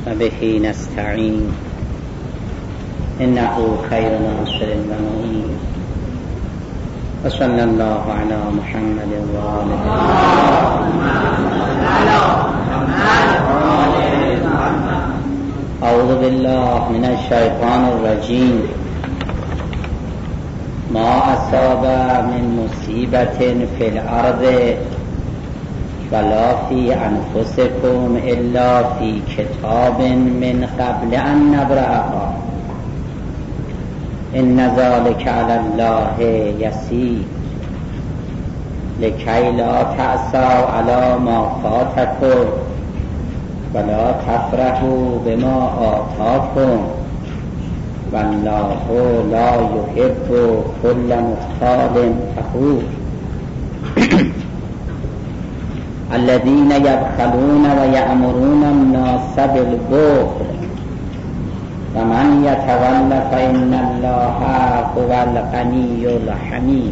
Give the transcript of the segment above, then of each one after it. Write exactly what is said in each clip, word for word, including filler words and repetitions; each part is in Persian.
وبه نستعين إنه خير ناصر ومعين وصلى الله على محمد وآله أعوذ بالله من الشيطان الرجيم ما أصاب من مصيبة في الأرض ولا في أنفسكم إلا في كتاب من قبل أن نبرأها إن ذلك على الله يسير لكي لا تأسوا على ما فاتكم ولا تفرحوا بما آتاكم والله لا يحب كل مختال فخور الذين يبخلون ويأمرون الناس بالبخل ومن يتول فإن الله هو الغني الحمید.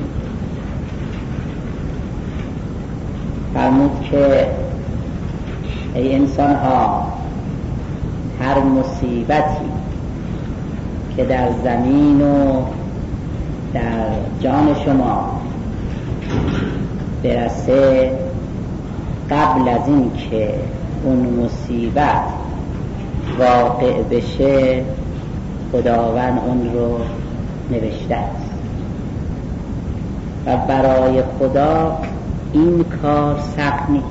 فرمود که ای انسان ها، هر مصیبتی که در زمین و در جان شما برسه، قبل از این که اون مصیبت واقع بشه خداوند اون رو نوشته است و برای خدا این کار سخت نیست.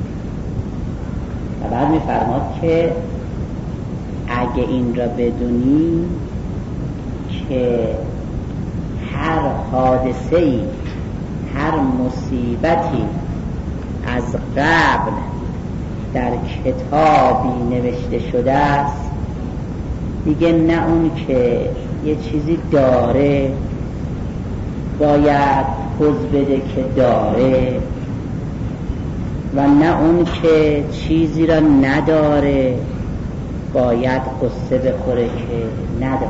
و بعد می‌فرماد که اگه این را بدونی که هر حادثه‌ای، هر مصیبتی از قبل در کتابی نوشته شده است، دیگه نه اون که یه چیزی داره باید پوز بده که داره و نه اون که چیزی را نداره باید قصه بخوره که نداره.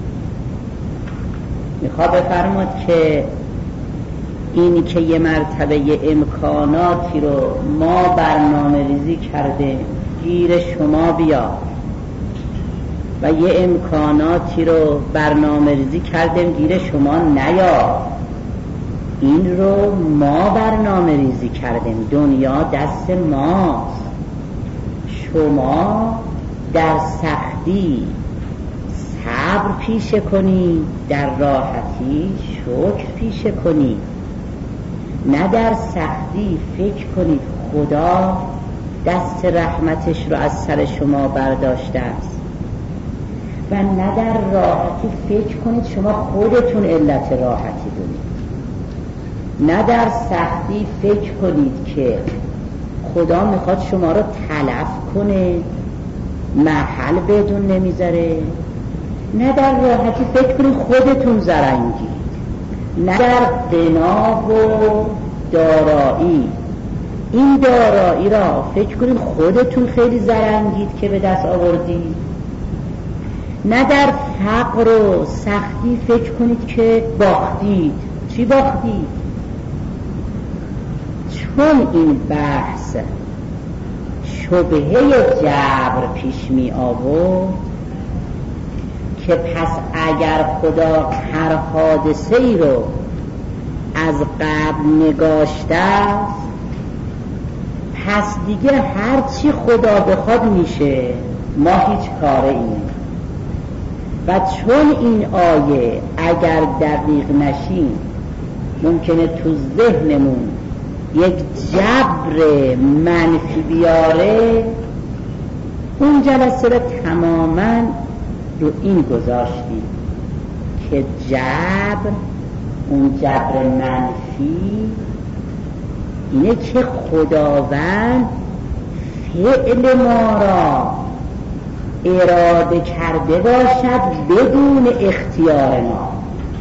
میخواد بفرماد که این که یه مرتبه یه امکاناتی رو ما برنامه ریزی کرده گیر شما بیاد و یه امکاناتی رو برنامه ریزی کردیم گیر شما نیاد، این رو ما برنامه ریزی کردیم، دنیا دست ماست. شما در سختی صبر پیشه کنید، در راحتی شکر پیشه کنید. نه در سختی فکر کنید خدا دست رحمتش رو از سر شما برداشته است و نه در راحتی فکر کنید شما خودتون علت راحتی دونید. نه در سختی فکر کنید که خدا میخواد شما رو تلف کنه، محل بدون نمیذاره. نه در راحتی فکر کنید خودتون زرنگی. نه در غنا و دارایی، این دارایی را فکر کنید خودتون خیلی زرنگید که به دست آوردید. نه در فقر و سختی فکر کنید که باختید. چی باختید؟ چون این بحث شبهه جبر پیش می آورد که پس اگر خدا هر حادثه ای رو از قبل نگاشته است، پس دیگه هر چی خدا بخواد میشه، ما هیچ کاره ایم. و چون این آیه اگر دقیق نشیم ممکنه تو ذهنمون یک جبر منفی بیاره، اون جلسه رو تماماً رو این گذاشتیم که جبر، اون جبر منفی اینه که خداوند فعل ما را اراده کرده باشد بدون اختیار ما.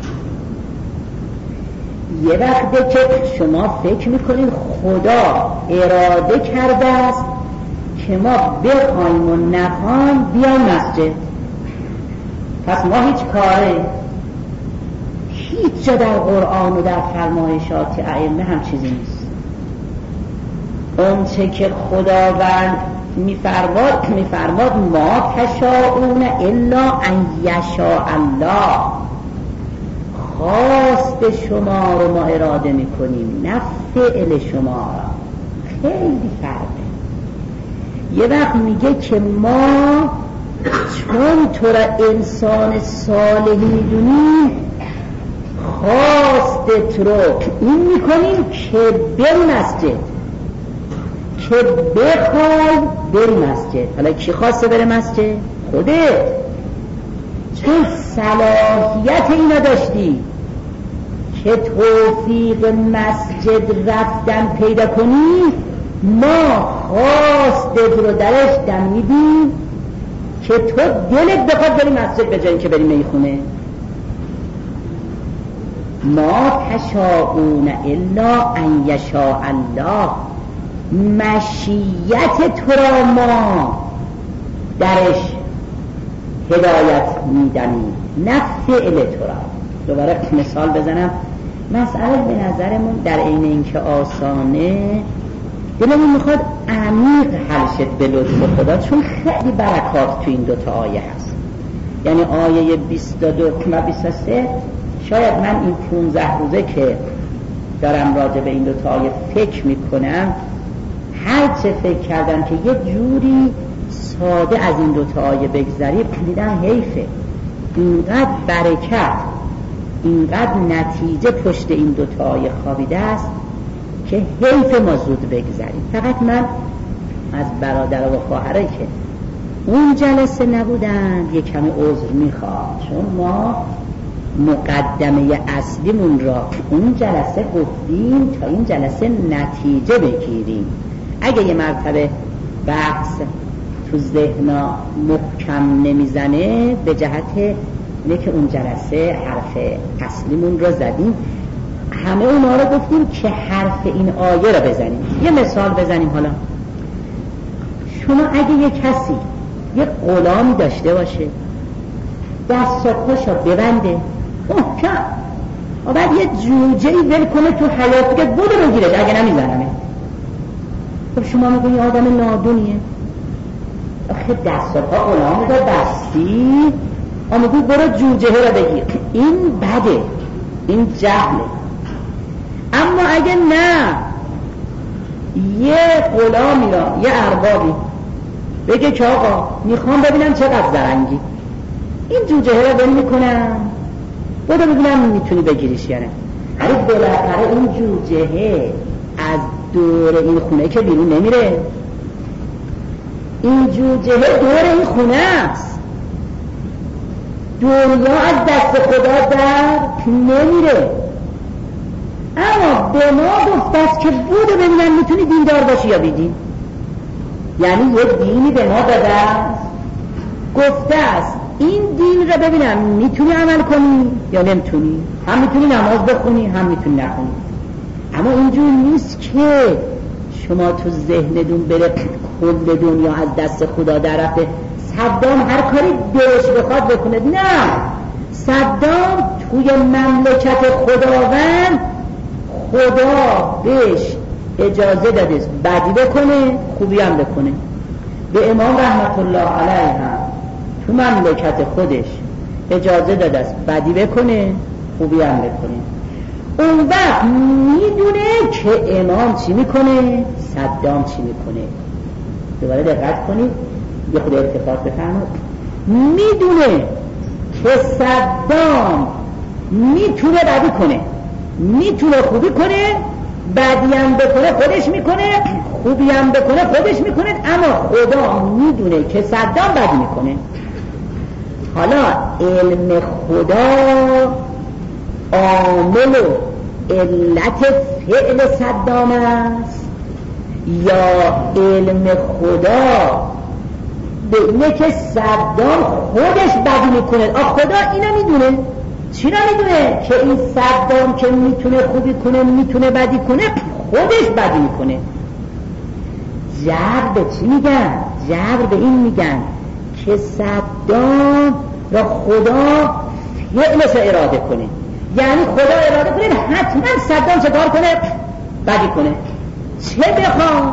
یه وقته که شما فکر میکنید خدا اراده کرده است که ما بخوایم و نخوایم بیایم مسجد، پس ما هیچ کاره، هیچ جا در قرآن و در فرمایشات ائمه هم چیزی نیست. اون چه که خداوند میفرماد میفرماد ما تشاءون الا ان یشاء الله، خواست شما رو ما اراده میکنیم نه فعل شما را. خیلی فرقه. یه وقت میگه که ما چون تو را انسان صالح میدونیم خواستت رو این میکنیم که بری مسجد، که بخوای بری مسجد. حالا کی خواسته بره مسجد؟ خودت، چون صلاحیت اینا داشتی که توفیق مسجد رفتن پیدا کنی. ما خواستت رو درش دم میدیم که تو دلت بخواد بری مسجد به جایی که بری میخونه. ما تشاءون الا ان یشاء الله، مشیت تو را ما درش هدایت میدنیم نه فعل تو را. دوباره مثال بزنم. مسئله به نظرمون در عین اینکه آسانه، دلمون میخواد عمیق حل شد به لطف خدا، چون خیلی برکات تو این دوتا آیه هست. یعنی آیه بیست و دو و بیست و سه شاید من این پونزده روزه که دارم راجع به این دوتا آیه فکر میکنم، هر چه فکر کردم که یه جوری ساده از این دوتا آیه بگذری، دیدم حیفه. اینقدر برکت، اینقدر نتیجه پشت این دوتا آیه خوابیده است که حیف ما زود بگذاریم. فقط من از برادر و خواهرایی که اون جلسه نبودن یه کمی عذر میخوام، چون ما مقدمه اصلیمون را اون جلسه گفتیم تا این جلسه نتیجه بگیریم. اگه یه مرتبه بحث تو ذهنا محکم نمیزنه به جهت اینه که اون جلسه حرف اصلیمون را زدیم، همه اونا رو گفتیم که حرف این آیه را بزنیم. یه مثال بزنیم. حالا شما اگه یه کسی یه غلامی داشته باشه، دست و پاشو ببنده محکم و بعد یه جوجه‌ای ول کنه تو حیاط بگه بودو بگیرش اگه نمیزنمه، خب شما میگه یه آدم نادونیه. آخه دست و پا غلامی رو بستی آمدی برو جوجه را بگیر، این بده، این جهله. اما اگه نه یه غلامی را، یه اربابی بگه که آقا میخوام ببینم چقدر زرنگی، این جوجه را ول میکنم بودو ببینم میتونی بگیریش یا نه. هر بالاخره این جوجه از دور این خونه که بیرون نمیره، این جوجه دور این خونه است، دنیا از دست خدا در نمیره. اما به ما گفته است که بودو ببینم میتونی دیندار باشی یا بیدین. یعنی یه دینی به ما داده است، گفته است این دین را ببینم میتونی عمل کنی یا نمیتونی، هم میتونی نماز بخونی هم میتونی نخونی. اما اینجور نیست که شما تو ذهنتون بره کل دنیا از دست خدا در رفته، صدام هر کاری دلش بخواد بکنه. نه، صدام توی مملکت خداوند خدا بهش اجازه داده بدی بکنه خوبی هم بکنه. به امام رحمت الله علیه هم تو مملکت خودش اجازه داده است بدی بکنه خوبی هم بکنه. اون وقت میدونه که امام چی میکنه، صدام چی میکنه. دوباره دقت کنید، یه خود التفات بفرمایید. میدونه که صدام میتونه بدی کنه، میتونه خوبی کنه، بدی هم بکنه خودش میکنه، خوبی هم بکنه خودش میکنه. اما خدا میدونه که صدام بدی میکنه. حالا علم خدا عامل و علت فعل صدام است یا علم خدا به اینه که صدام خودش بدی میکنه؟ آه خدا اینا میدونه. چی را میدونه؟ که این صدام که میتونه خوبی کنه میتونه بدی کنه خودش بدی میکنه. جبر به چی میگن؟ جبر به این میگن که صدام را خدا فعلش اراده کنه. یعنی خدا اراده کنه حتما صدام چه کار کنه؟ بدی کنه. چه بخوام چه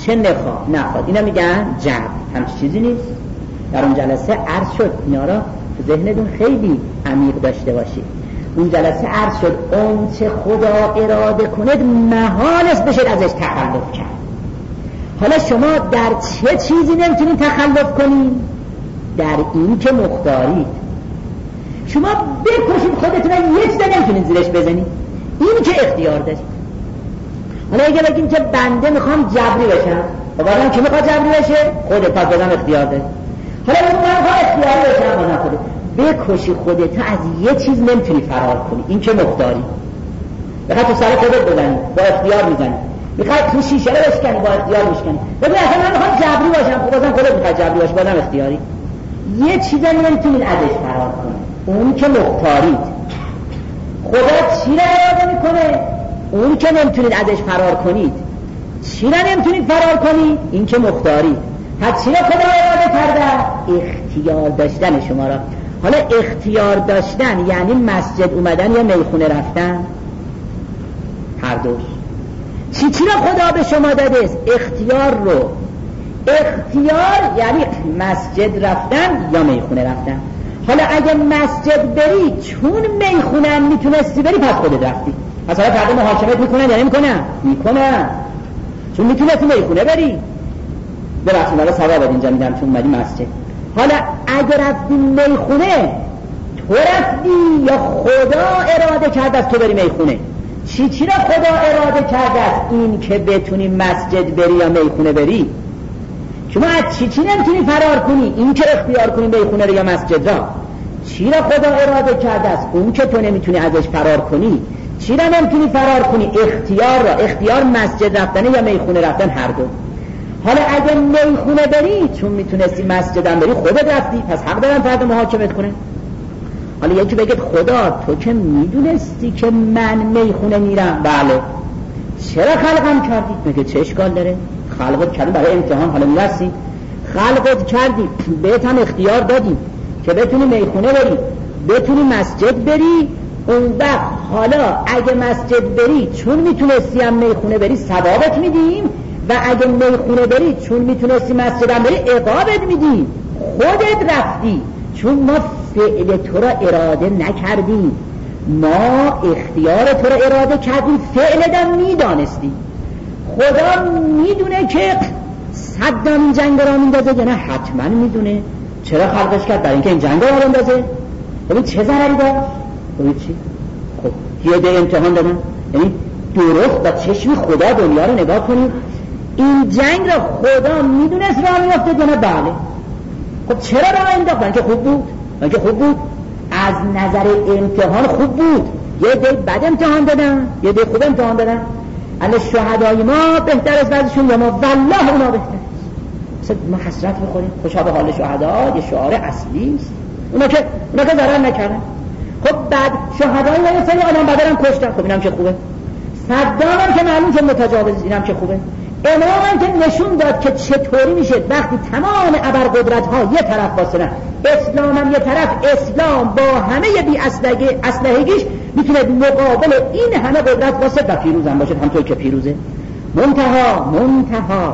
که نخواه نخواد، اینا میگن جبر. همچین چیزی نیست. در اون جلسه عرض شد، اینا را تو ذهنتون خیلی عمیق داشته باشید. اون جلسه عرض شد اون چه خدا اراده کند محال است بشه ازش تخلف کرد. حالا شما در چه چیزی نمیتونید تخلف کنید؟ در این که مختارید. شما بکشید خودتون یه چیز نمیتونید زیرش بزنید، این که اختیار دارید. حالا اگه بگیم که بنده میخوام جبری بشم، و بازم که میخواد جبری بشه؟ خودت. پس بازم اختیار دارید. حالا بگیم من میخوام اختیاری بشم، بازم خودت. بکشی خودت از یه چیز نمیتونی فرار کنی، این که مختاری. بخواد تو سر خودت بزنی با اختیار میزنی، میخواد تو شیشه رو بشکنی با اختیار میشکنی. بگیم اصلا من میخوام جبری باشم، خب بازم خودت میخواد جبری باشی، بازم اختیاری. یه چیز نمیتونید ازش فرار کنی، اون که مختارید. خدا چی را اراده میکنه؟ اون که نمیتونید ازش فرار کنید. چی را نمیتونید فرار کنید؟ این که مختارید. پس چی را خدا اراده کرده؟ اختیار داشتن شما را. حالا اختیار داشتن یعنی مسجد اومدن یا میخونه رفتن؟ هر دوش. چی چی را خدا به شما داده است؟ اختیار رو. اختیار یعنی مسجد رفتن یا میخونه رفتن. حالا اگه مسجد بری چون میخونه میتونستی بری، پس خودت رفتی. پس حالا فردا محاکمت میکنن یا نمیکنن؟ میکنن. چون میتونستی میخونه بری. ببخشید حالا ثواب اینجا میدم چون اومدی مسجد. حالا اگه رفتی میخونه، تو رفتی یا خدا اراده کرده از تو بری میخونه؟ چی چی را خدا اراده کرده است؟ این که بتونی مسجد بری یا میخونه بری. شما از چی چی نمیتونی فرار کنی؟ این که اختیار کنی میخونه رو یا مسجد را. چی را خدا اراده کرده است؟ اون که تو نمیتونی ازش فرار کنی. چی را نمیتونی فرار کنی؟ اختیار را. اختیار مسجد رفتن یا میخونه رفتن، هر دو. حالا اگه میخونه بری چون میتونستی مسجدم بری، خودت رفتی، پس حق دارن فردا محاکمت کنه. حالا یکی بگید خدا تو که میدونستی که من میخونه میرم، بله، چرا خلقم کردی؟ میگه چه اشکال داره؟ خلقت کردی برای امتحان، حالا میرسی خلقت کردی، بهت هم اختیار دادی که بتونی میخونه بری، بتونی مسجد بری. اون وقت حالا اگه مسجد بری چون میتونستی هم میخونه بری ثوابت میدیم، و اگه میخونه بری چون میتونستی مسجد هم بری عقابت میدیم. خودت رفتی چون ما فعل تو را اراده نکردیم، ما اختیار تو را اراده کردیم، فعلت میدانستی. خدا میدونه که صدام این جنگ را میندازه یا نه؟ حتما میدونه. چرا خلقش کرد؟ برای اینکه این جنگ را میندازه. ببین چه ضرری داشت؟ ببین چی؟ خب یه ده امتحان دادن. یعنی درست با چشم خدا دنیا رو نگاه کنید، این جنگ را خدا میدونست راه میافته یا نه؟ بله. خب چرا راه انداخت؟ برای اینکه خوب بود. برای اینکه خوب بود. از نظر امتحان خوب بود. یه ده بد امتحان دادن، یه ده خوب امتحان دادن. اهل شهدای ما بهتر از بعضشون یا ما والله اونا بهتر است. ما حسرت میخوریم. خوشا به حال شهدا یه شعار اصلی است. اونا که اونا که ضرر نکردن. خب بعد شهدای ما یه سری آدم بدرم کشتن، خب اینم که خوبه. صدام هم که معلوم که متجاوز، اینم که خوبه. امام هم که نشون داد که چطوری میشه وقتی تمام ابرقدرت ها یه طرف واسطن، اسلام هم یه طرف، اسلام با همه بی اسلحگیش میتونه مقابل این همه قدرت واسط و پیروز هم باشه، همطور که پیروزه. منتها منتها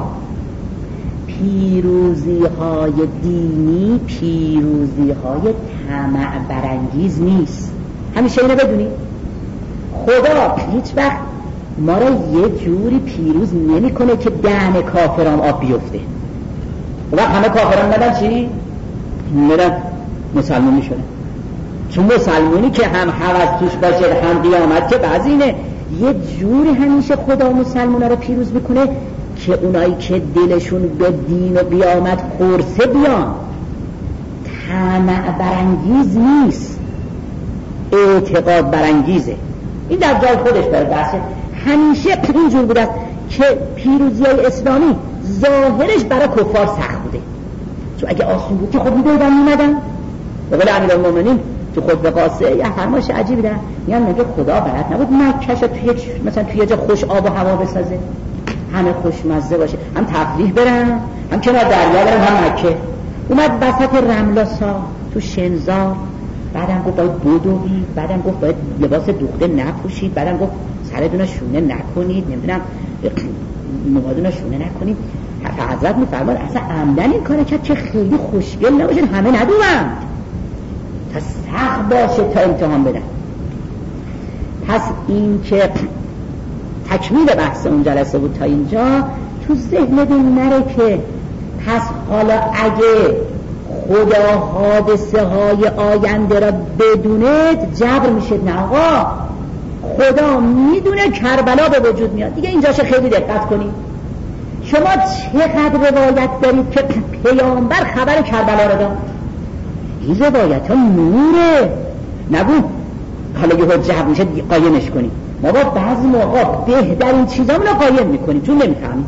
پیروزی های دینی پیروزی های طمع برانگیز نیست. همیشه اینو بدونی. خدا هیچ وقت ما را یه جوری پیروز نمی کنه که دهن کافران آب بیفته. و همه کافران ندن چی؟ ندن مسلمان می شونه. چون مسلمانی که هم حوض توش باشه هم قیامت که بعضی اینه، یه جوری همیشه خدا مسلمان را پیروز میکنه که اونایی که دلشون به دین و قیامت خورسه بیان. طمع برانگیز نیست، اعتقاد برانگیزه. این در جای خودش داره بحثه. همیشه اینجور بوده است که پیروزی های اسلامی ظاهرش برای کفار سخت بوده، چون اگه آسون بود که خود میدادن میمدن. به قول امیرالمومنین تو خطبه قاصه یه فرمایش عجیبی دارن، میگن مگه خدا بلد نبود مکه‌ش توی مثلا توی یه جا خوش آب و هوا بسازه، همه خوشمزه باشه، هم تفریح برن هم کنار دریا برن هم مکه. اومد وسط رملاسا تو شنزار، بعدم گفت باید بدوید، بعدم گفت باید لباس دوخته نپوشید، بعدم گفت سرتون شونه نکنید، نمیدونم موادو نشونه نکنیم. حضرت میفرماد اصلا عمدن این کار کرد که خیلی خوشگل نباشه، همه ندوند تا سخت باشه تا امتحان بدن. پس این که تکمیل بحث اون جلسه بود تا اینجا، تو ذهنتون نره که پس حالا اگه خدا حادثه های آینده را بدوند جبر میشه. نه آقا، خدا میدونه کربلا به وجود میاد دیگه. اینجاشه خیلی دقت کنید. شما چقدر روایت دارید که پیامبر خبر کربلا را داد؟ این روایت ها نوره. نگو حالا یه جبر میشه قایمش کنید. ما با بعضی موقع بهترین چیزامون رو قایم میکنیم چون نمیفهمیم.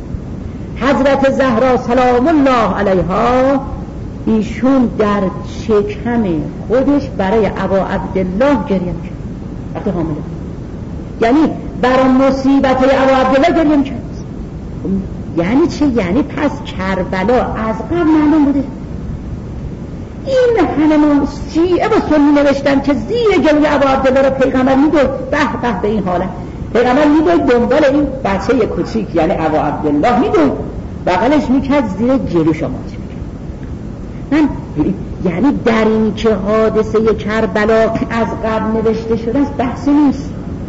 حضرت زهرا سلام الله علیها ایشون در شکم خودش برای ابا عبدالله گریه میکرد وقتی حامله، یعنی برای مصیبت ابا عبدالله گریه میکرد. یعنی چه؟ یعنی پس کربلا از قبل معلوم بوده. این همه شیعه و سنی نوشتن که زیر گلوی ابا عبدالله رو پیغمبر میدوید. به به به این حالت پیغمبر میدوید دنبال این بچه کوچیک یعنی ابا عبدالله میدوید، بغلش میکرد زیر گلو شما چه من. یعنی در این که حادثه کربلا از قبل نوشته شده است بحثی نیست.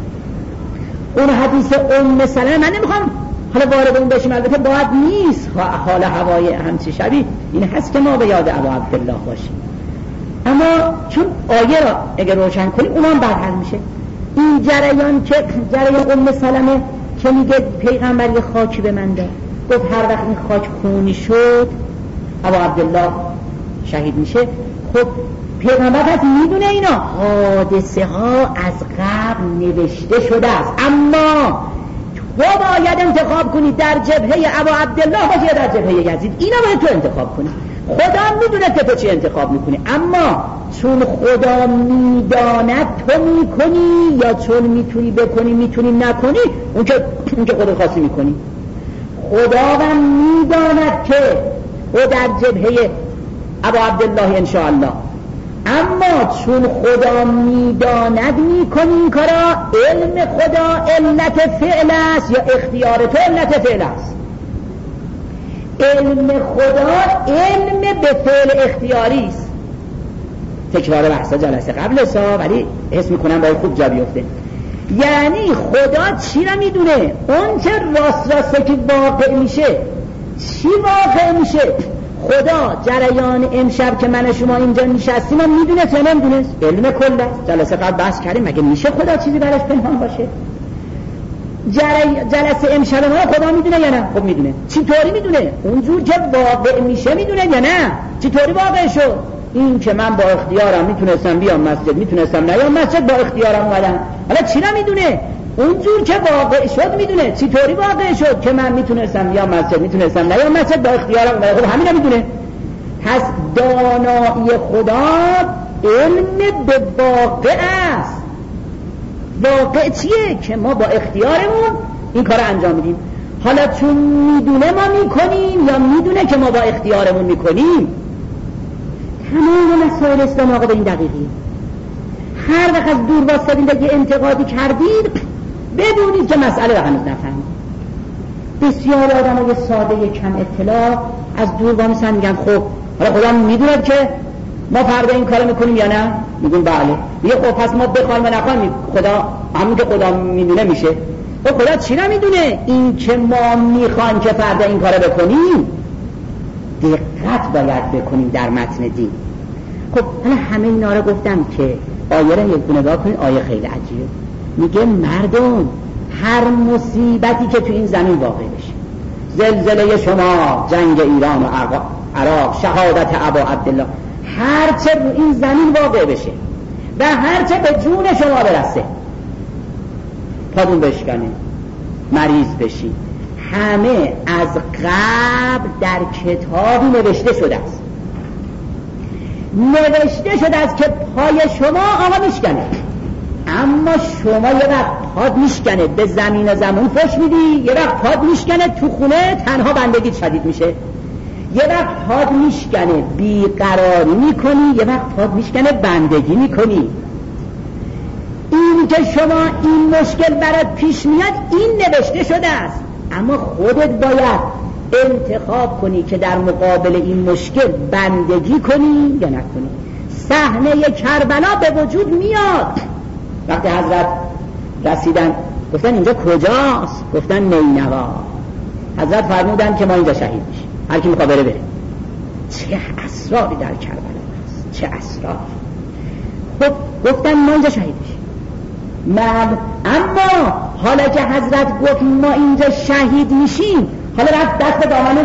اون حدیث ام سلمه من نمیخوام حالا وارد اون بشیم، البته باید نیست حال هوای همچی شبیه این هست که ما به یاد ابا عبدالله باشیم، اما چون آیه را اگر روشن کنیم اونم برحل میشه. این جریان که جریان ام سلمه که میگه پیغمبر یه خاکی به من داد، گفت هر وقت این خاک خونی شد ابا عبدالله شهید میشه. خب پیغمبر هست میدونه اینا حادثه ها از قبل نوشته شده است، اما تو باید انتخاب کنی در جبهه ابا عبدالله باشه یا در جبهه یزید. اینا باید تو انتخاب کنی. خدا میدونه که تو چی انتخاب میکنی، اما چون خدا میداند تو میکنی یا چون میتونی بکنی میتونی نکنی اون که اون که خدا خاصی میکنی. خداوند میداند که او در جبهه ابا عبدالله انشاءالله، اما چون خدا میداند میکنی این کارا. علم خدا علت فعل است یا اختیار تو علت فعل است؟ علم خدا علم به فعل اختیاری است. تکرار بحثا جلسه قبل سا، ولی حس میکنم باید خوب جا بیفته. یعنی خدا چی را میدونه؟ اون چه راست راسته که واقع میشه چی واقع میشه. خدا جریان امشب که من شما اینجا نشستیم هم میدونه تو نمیدونه، علم کل است. جلسه قبل بحث کردیم مگه میشه خدا چیزی براش پنهان باشه؟ جلسه امشب ما خدا میدونه یا نه؟ خب میدونه. چی طوری میدونه؟ اونجور که واقع میشه میدونه یا نه؟ چی طوری واقع شد؟ این که من با اختیارم میتونستم بیام مسجد، میتونستم نیام مسجد، با اختیارم اومدم. حالا چی نمیدونه؟ اونجور که واقع شد میدونه. چی طوری واقع شد که من میتونستم بیام مسجد، میتونستم نیام مسجد، با اختیارم اومدم. خب همین میدونه. پس دانایی خدا علم به واقع است. واقع چیه؟ که ما با اختیارمون این کار انجام میدیم. حالا چون میدونه ما میکنیم یا میدونه که ما با اختیارمون میکنیم؟ تمام مسائل اسلام آقا به این دقیقی. هر وقت از دور واسطین دیگه انتقادی کردید بدونید که مسئله رو هنوز نفهمید. بسیار آدم های ساده کم اطلاع از دور واسطین میگن خب حالا خدا میدونه که ما فردا این کارو میکنیم یا نه؟ میگن بله. میگه خب پس ما بخوایم و نخوایم خدا همین که خدا میدونه میشه. خب خدا چی نمیدونه؟ این که ما میخوایم که فردا این کارو بکنیم. دقت باید بکنیم در متن دین. خب حالا همه اینا رو گفتم که آیه رو یک نگاه کنید. آیه خیلی عجیبه. میگه مردم هر مصیبتی که تو این زمین واقع بشه، زلزله شما، جنگ ایران و عراق، شهادت ابا عبدالله، هر چه رو این زمین واقع بشه و هر چه به جون شما برسه، پادون بشکنه، مریض بشی، همه از قبل در کتابی نوشته شده است. نوشته شده است که پای شما آقا میشکنه، اما شما یه وقت پاد میشکنه به زمین و زمان فش میدی، یه وقت پاد میشکنه تو خونه تنها بندگی شدید میشه، یه وقت پاد میشکنه بیقراری میکنی، یه وقت پاد میشکنه بندگی میکنی. این که شما این مشکل برات پیش میاد این نوشته شده است. اما خودت باید انتخاب کنی که در مقابل این مشکل بندگی کنی یا نکنی. صحنه کربلا به وجود میاد. وقتی حضرت رسیدن گفتن اینجا کجاست؟ گفتن نینوا. حضرت فرمودن که ما اینجا شهید میشیم، هر کی میخواد بره بره. چه اسراری در کربلا است، چه اسرار. خب گفتن ما اینجا شهید میشیم. من اما حالا که حضرت گفت ما اینجا شهید میشیم، حالا رفت دست به دامن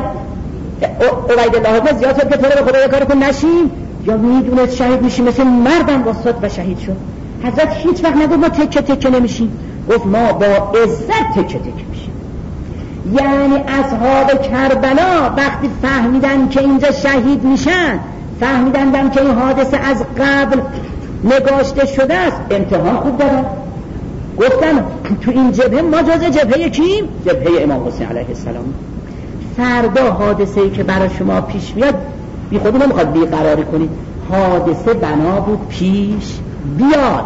عبید الله زیاد شد که تو رو به خدا کار کن نشیم، یا میدونست شهید میشیم مثل مردم واسط و شهید شد. حضرت هیچ وقت نگفت ما تکه تکه نمیشیم، گفت ما با عزت تکه تکه میشیم. یعنی اصحاب کربلا وقتی فهمیدن که اینجا شهید میشن، فهمیدن که این حادثه از قبل نگاشته شده است، امتحان خوب دادن. گفتن تو این جبهه ما جز جبهه کیم؟ جبهه امام حسین علیه السلام. فردا حادثه‌ای که برای شما پیش میاد بی خودی نمیخواد بیقراری کنید، حادثه بنا بود پیش بیاد.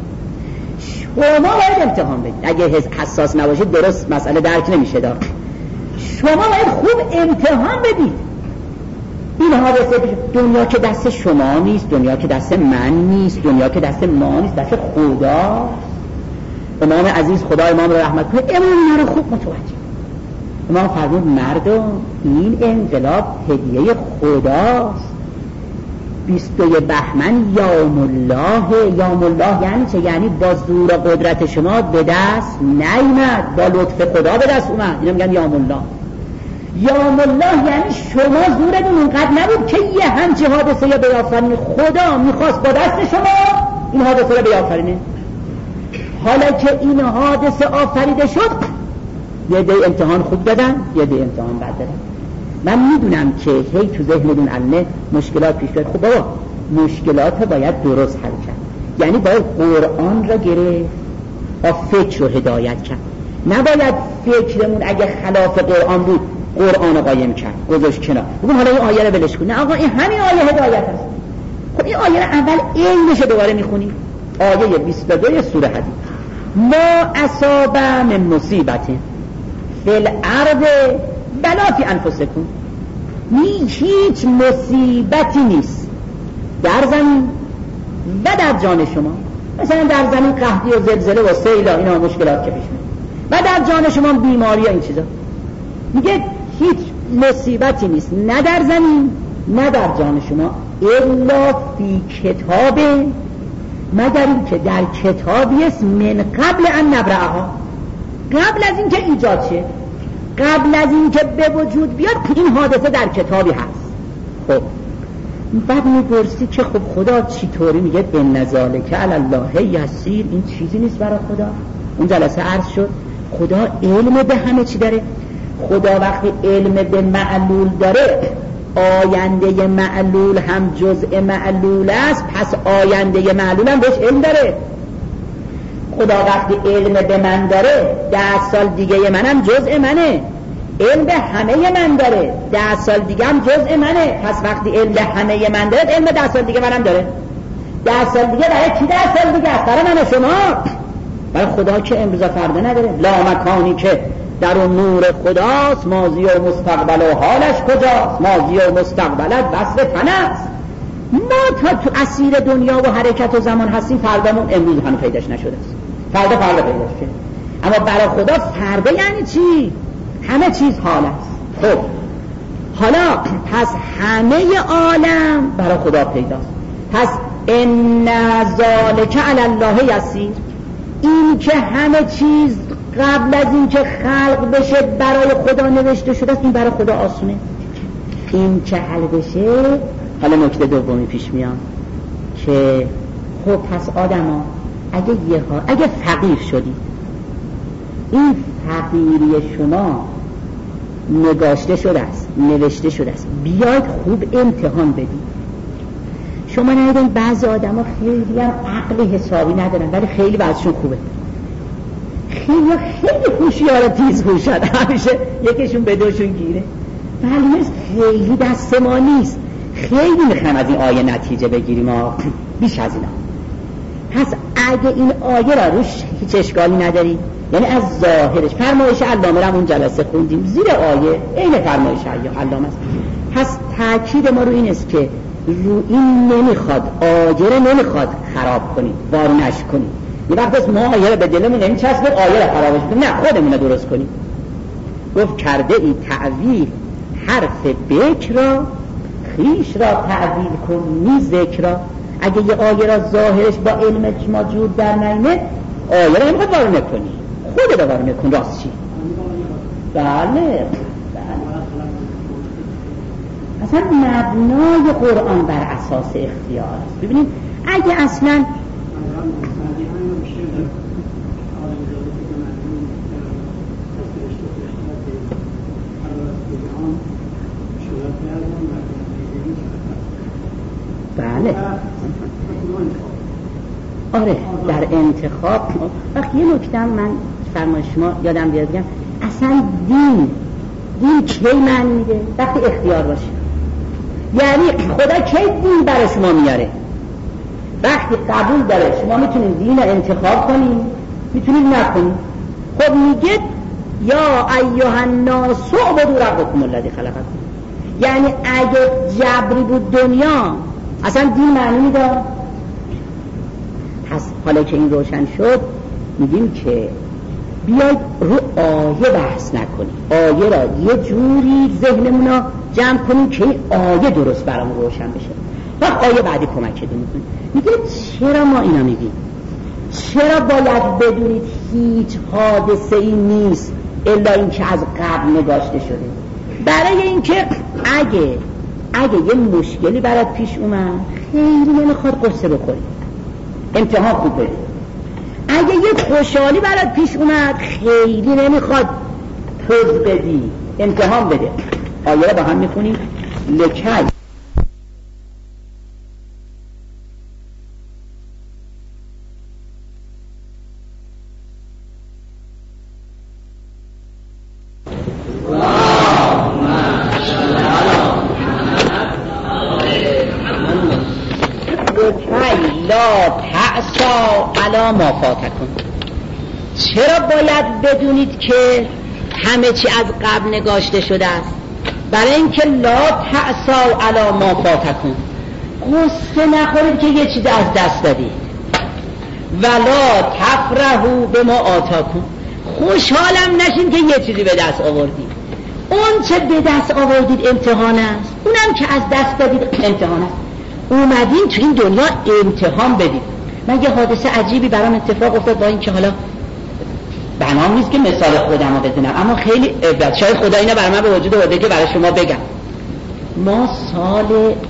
شما باید امتحان بدید. اگه حساس نباشید درست مسئله درک نمیشه دار. شما باید خوب امتحان بدید. این حادثه دنیا که دست شما نیست، دنیا که دست من نیست، دنیا که دست ما نیست، دست خدا. امام عزیز خدا امام رو رحمت کنه، امام رو خوب متوجه. امام فرمود مردم این انقلاب هدیه خداست. بیستوی بهمن یوم الله. یوم الله یعنی چه؟ یعنی با زور و قدرت شما به دست نیامد، با لطف خدا به دست اومد. اینا میگن یوم الله. یوم الله یعنی شما زورتون اونقدر نبود که یه همچی حادثه یا بیافرینه. خدا میخواست با دست شما این حادثه رو بیافرینه. حالا که این حادثه آفریده شد، یه دی امتحان خوب دادن، یه دی امتحان بد دادن. من میدونم که هی تو ذهنتون علمه مشکلات پیش بیاد. خب بابا مشکلات باید درست حل کرد. یعنی باید قرآن را گرفت، با فکر رو هدایت کرد. نباید فکرمون اگه خلاف قرآن بود قرآن رو قایم کرد، گذاشت کنار. بگم حالا این آیه رو ولش کن. نه آقا این همین آیه هدایت هست. خب این آیه رو اول علمش دوباره میخونی. آیه بیست و دو سوره حدید. ما اصاب من مصیبت فی الارض بلا فی انفسکم. هیچ مصیبتی نیست در زمین و در جان شما. مثلا در زمین قحطی و زلزله و سیل و اینا مشکلات که پیش میاد، و در جان شما بیماری و این چیزا. میگه هیچ مصیبتی نیست نه در زمین نه در جان شما الا فی کتاب، مگر این که در کتابی است من قبل ان نبرأها، قبل از این که ایجاد شه، قبل از این که به وجود بیاد این حادثه در کتابی هست. خب بعد میپرسی که خب خدا چی طوری میگه ان ذالک علی الله یسیر؟ این چیزی نیست برای خدا. اون جلسه عرض شد خدا علم به همه چی داره. خدا وقتی علم به معلول داره، آینده معلول هم جزء معلول است، پس آینده معلول هم بهش علم داره. خدا وقتی علم به من داره، ده سال دیگه منم جزء منه. علم به همه من داره، ده سال دیگه هم جزء منه. پس وقتی علم به همه من داره، علم ده سال دیگه منم داره. ده سال دیگه برای کی ده سال دیگه است؟ برای من و شما. برای خدا که امروز فردا نداره. لا مکانی که در اون نور خداست، ماضی و مستقبل و حالش کجاست؟ ماضی و مستقبلت وصف فن است. ما تا تو اسیر دنیا و حرکت و زمان هستیم، فردامون امروز هنوز پیداش نشده است. فردا فردا پیدا شه. اما برای خدا فردا یعنی چی؟ همه چیز حال است. خب حالا پس همه عالم برای خدا پیداست. پس ان ذالک علی الله یسیر، این که همه چیز قبل از این که خلق بشه برای خدا نوشته شده است، این برای خدا آسونه. این که حل بشه، حالا نکته دومی پیش میاد که خب پس آدما اگه یه ها اگه فقیر شدی، این فقیری شما نگاشته شده است، نوشته شده است، بیاید خوب امتحان بدید. شما ندیدین بعضی آدما خیلی هم عقل حسابی ندارن ولی خیلی بعضشون خوبه. خیلی خیلی هوشیار و تیز هوشن، همیشه یکیشون به دوشون گیره. ولی خیلی دست ما نیست. خیلی میخوایم از این آیه نتیجه بگیریم، ما بیش از اینا. پس اگه این آیه را روش هیچ اشکالی نداری، یعنی از ظاهرش فرمایش علامه را اون جلسه خوندیم، زیر آیه عین فرمایش علامه است. پس تاکید ما رو این است که رو این نمیخواد، آیه رو نمیخواد خراب کنیم، وارونش کنیم. یه وقت ما آیه رو به دلمون نمیچسبه، آیه رو خرابش کنیم، نه خودمون رو درست کنیم. گفت کرده ای تعویل حرف بکر را، خیش را تعویل کنی ذکر را. اگه یه آیه را ظاهرش با علم شما جور در نیمه، آیه را نمیخواد وارونه کنی، خودت رو وارونه کن. راست چی؟ بله بله. اصلا مبنای قرآن بر اساس اختیار است. ببینید اگه اصلا بله آره در انتخاب وقتی یه نکته من فرمایش شما یادم بیاد بگم، اصلا دین دین کی معنی میده؟ وقتی اختیار باشه. یعنی خدا کی دین برای شما میاره؟ وقتی قبول داره شما میتونید دین رو انتخاب کنید، میتونید نکنید. خب میگه یا ایها الناس اعبدوا ربکم الذی خلقکم. یعنی اگه جبری بود دنیا اصلا دین معنی میداد. پس حالا که این روشن شد میگیم که بیاید رو آیه بحث نکنیم، آیه را یه جوری ذهنمون رو جمع کنیم که این آیه درست برامون روشن بشه. وقت آیه بعدی کمکتون میکنه. میگه چرا ما اینا میگیم؟ چرا باید بدونید هیچ حادثه ای نیست الا این که از قبل نگاشته شده؟ برای اینکه اگه اگه یه مشکلی برات پیش اومد خیلی نمیخواد قصه بخوری، امتحان خوب بدی. اگه یه خوشحالی برات پیش اومد خیلی نمیخواد پوز بدی، امتحان بده. آیه رو با هم میخونیم. لکی علا ما فاتکم. چرا باید بدونید که همه چی از قبل نگاشته شده است؟ برای اینکه لا تأسوا علی ما فاتکم، قصه نخورید که یه چیز از دست دادید. ولا تفرحوا بما آتاکم، خوشحالم نشین که یه چیزی به دست آوردید. اون چه به دست آوردید امتحان است، اونم که از دست دادید امتحان است. اومدین تو این دنیا امتحان بدید. من یه حادثه عجیبی برام اتفاق افتاد، با این که حالا بنام نیست که مثال خودم رو بزنم، اما خیلی عبرت شاید خدا اینه برای من به وجود آورده که برای شما بگم. ما سال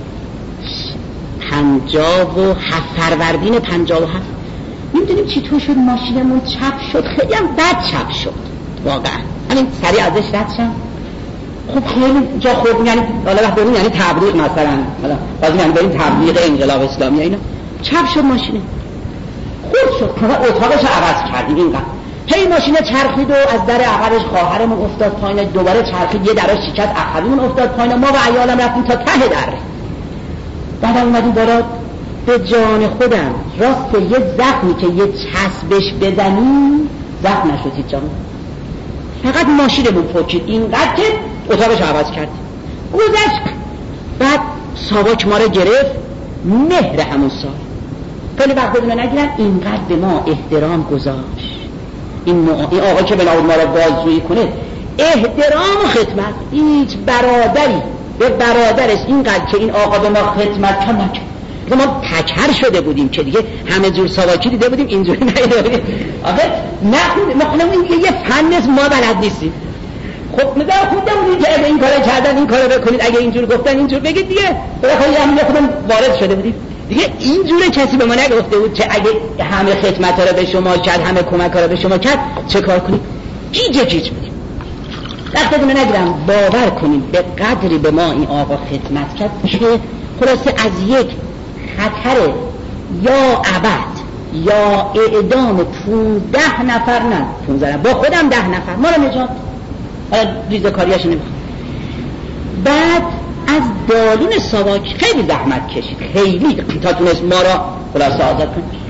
پنجاه و هفت فروردین پنجاه و هفت میدونیم چی تو شد ماشینمون چپ شد، خیلی هم بد چپ شد واقعا. همین سریع ازش رد شم. خب خیلی جا خورد، یعنی حالا وقت بریم یعنی تبلیغ مثلا، حالا باز یعنی بریم تبلیغ انقلاب اسلامی اینا. چپ شد ماشینه، خورد شد، کنه اتاقش عوض کردیم اینقدر. هی ماشینه چرخید و از در عقبش خواهرمون افتاد پایین، دوباره چرخید یه درش شکست، عقبیمون افتاد پایین، ما و عیالم رفتیم تا ته دره. بعد اومدیم بالا، به جان خودم راست یه زخمی که یه چسبش بزنیم زخم نشد هیچ جا، فقط ماشینمون پوکید اینقدر که اتاقش عوض کردیم. گذشت. بعد ساواک ما رو گرفت، مهر همون سال خیلی وقت بدونه نگیرن اینقدر به ما احترام گذاشت. این, این آقا که بنابود ما را بازجویی کنه، احترام و خدمت. هیچ برادری به برادرش اینقدر که این آقا به ما خدمت کم نکرد. ما تکر شده بودیم که دیگه همه جور ساواکی دیده بودیم، اینجوری ندیده بودیم. آخه نه ما خودمون این که یه فن است، ما بلد نیستیم. خب میگم خودم بودیم که اگه این کارو کردن این کارو بکنید، اگه اینجور گفتن اینجور بگید دیگه. بخاطر همین خودمون وارد شده بودیم دیگه. اینجوره کسی به ما نگفته بود که اگه همه خدمت‌ها رو به شما کرد، همه کمک‌ها رو به شما کرد، چه کار کنید؟ گیج گیج بودیم. وقتتون نگیرم، باور کنید به قدری به ما این آقا خدمت کرد که خلاصه از یک خطر یا ابد یا اعدام پونزده نفر، نه پونزده با خودم ده نفر ما رو نجات. ریزه کاریش نمیخواد. بعد از دالون ساواک خیلی زحمت کشید، خیلی تا تونست ما را خلاصه آزاد کنید.